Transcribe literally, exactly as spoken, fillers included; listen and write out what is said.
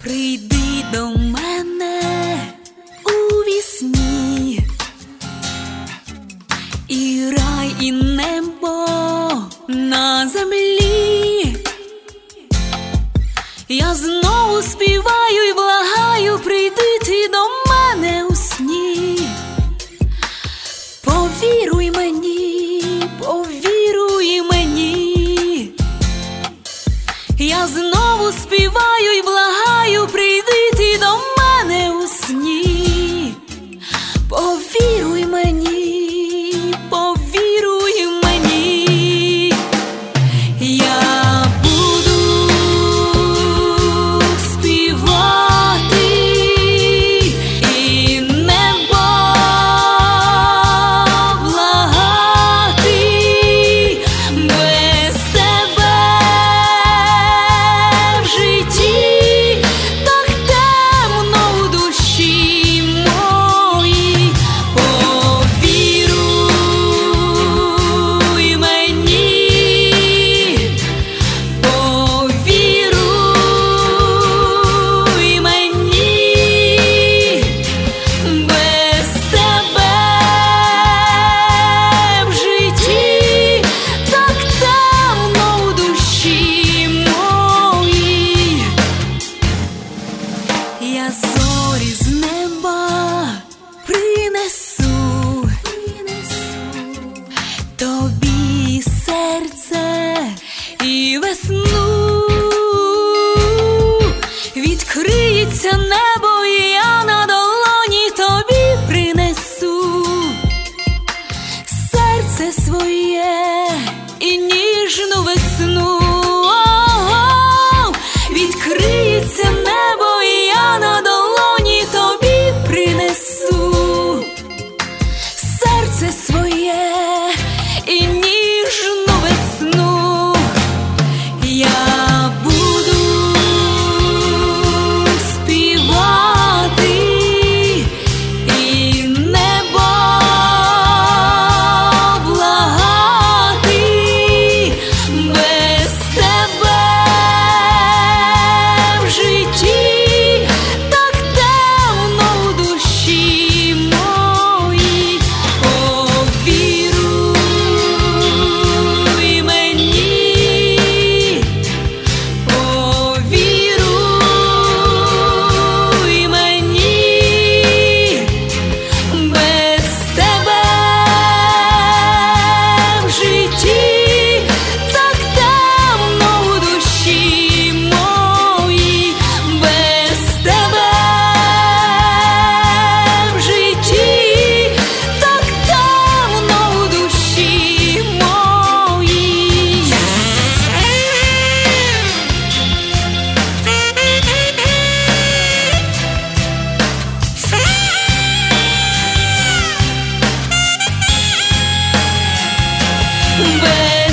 Прийди до мене у вісні, і рай, і небо на землі. Я знову співаю і благаю, прийди ти до мене у сні. Повіруй мені, повіруй мені. Я знову співаю і благаю, прийди ти до мене у сні. Повіруй мені, повіруй мені. Я буду співати, і небо благати. Без тебе в житті так темно в душі моїй. Повіруй мені, повіруй мені. Без тебе в житті так темно в душі моїй. Я зорі з неба принесу, тобі серце і весну. Відкриється небо, і я на долоні тобі принесу серце своє і ніжну весну. О-о-о! Відкриється небо, і я на долоні тобі принесу серце своє і ніжну весну. Я буду співати, і небо благати. Без тебе в житті так темно в душі моїй. Повіруй мені, повіруй мені. Без тебе в житті так темно в душі моїй. Без тебе в житті так темно в душі моїй. Без